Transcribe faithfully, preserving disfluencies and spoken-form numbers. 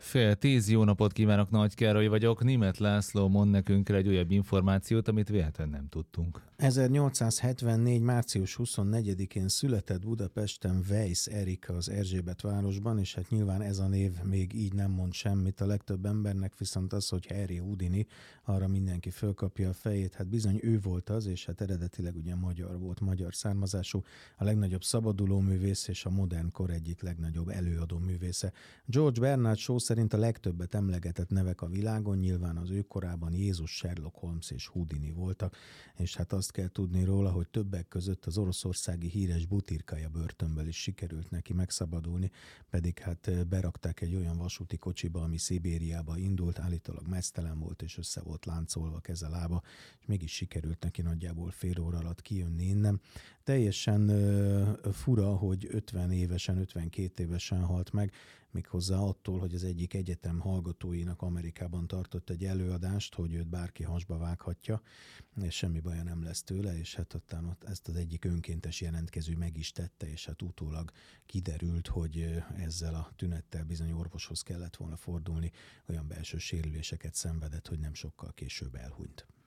Fél tíz, jó napot kívánok, Nagy Károly vagyok. Németh László mond nekünk egy újabb információt, amit véletlenül nem tudtunk. ezernyolcszázhetvennégy. március huszonnegyedikén született Budapesten Weisz Erika az Erzsébetvárosban, és hát nyilván ez a név még így nem mond semmit a legtöbb embernek, viszont az, hogy Harry Houdini, arra mindenki fölkapja a fejét, hát bizony ő volt az, és hát eredetileg ugye magyar volt, magyar származású, a legnagyobb szabaduló művész és a modern kor egyik legnagyobb előadó művésze. George Bernard Shaw szerint a legtöbbet emlegetett nevek a világon nyilván az ő korában Jézus, Sherlock Holmes és Houdini voltak, és hát azt kell tudni róla, hogy többek között az oroszországi híres Butyrkaja börtönből is sikerült neki megszabadulni, pedig hát berakták egy olyan vasúti kocsiba, ami Szibériába indult, állítólag meztelen volt és össze volt láncolva keze lába, és mégis sikerült neki nagyjából fél óra alatt kijönni innen. Teljesen uh, fura, hogy ötven évesen, ötvenkét évesen halt meg, méghozzá attól, hogy az egyik egyetem hallgatóinak Amerikában tartott egy előadást, hogy őt bárki hasba vághatja, és semmi baja nem lesz tőle, és hát aztán ott ezt az egyik önkéntes jelentkező meg is tette, és hát utólag kiderült, hogy ezzel a tünettel bizony orvoshoz kellett volna fordulni, olyan belső sérüléseket szenvedett, hogy nem sokkal később elhunyt.